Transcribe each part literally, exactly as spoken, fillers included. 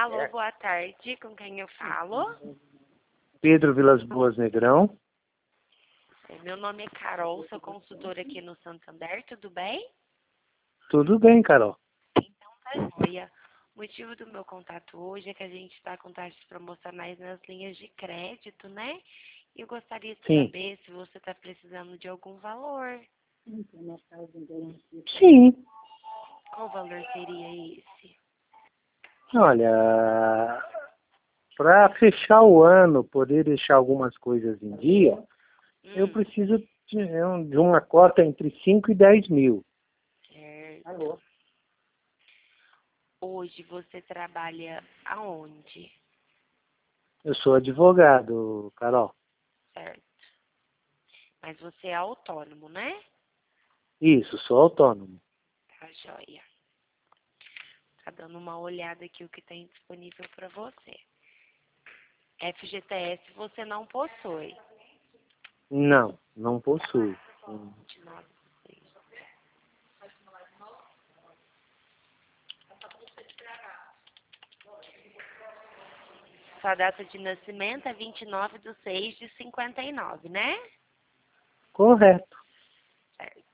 Alô, boa tarde. Com quem eu falo? Pedro Vilas Boas Negrão. Meu nome é Carol, sou consultora aqui no Santander, tudo bem? Tudo bem, Carol. Então tá joia. O motivo do meu contato hoje é que a gente está com taxas promocionais nas linhas de crédito, né? E eu gostaria de Sim. saber se você está precisando de algum valor. Sim. Qual valor seria esse? Olha, para fechar o ano, poder deixar algumas coisas em dia, hum. eu preciso de, de uma cota entre cinco e dez mil. Certo. Alô? Hoje você trabalha aonde? Eu sou advogado, Carol. Certo. Mas você é autônomo, né? Isso, sou autônomo. Tá joia. Tá dando uma olhada aqui o que tem disponível para você. F G T S você não possui. Não, não possuo. vinte e nove, seis. Sua data de nascimento é vinte e nove de seis de cinquenta e nove, né? Correto. Certo.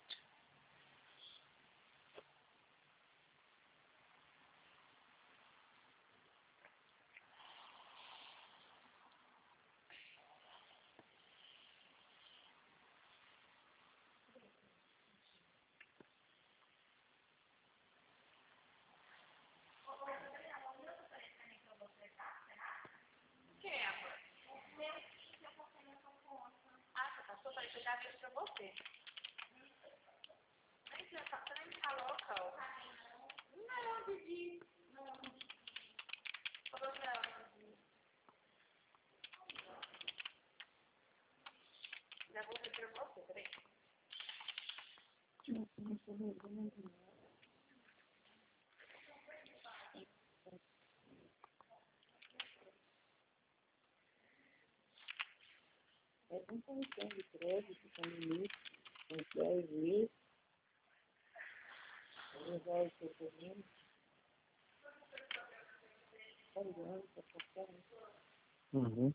Uhum.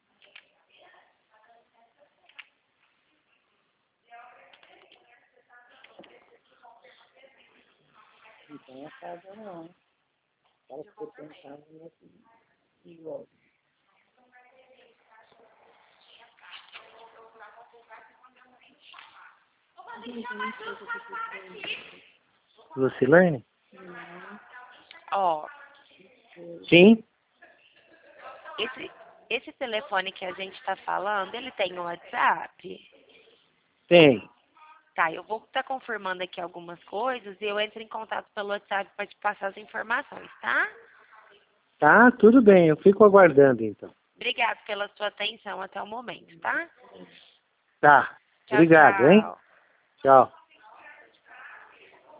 Então a casa não. Ela ficou pensando nesse igual. Lucilene? Ó, Sim, esse, esse telefone que a gente está falando, ele tem o WhatsApp? tem. Tá, eu vou estar confirmando aqui algumas coisas e eu entro em contato pelo WhatsApp para te passar as informações, tá? Tá, tudo bem. Eu fico aguardando, então. Obrigada pela sua atenção até o momento, tá? Tá. Tchau, Obrigado, hein? tchau. Tchau.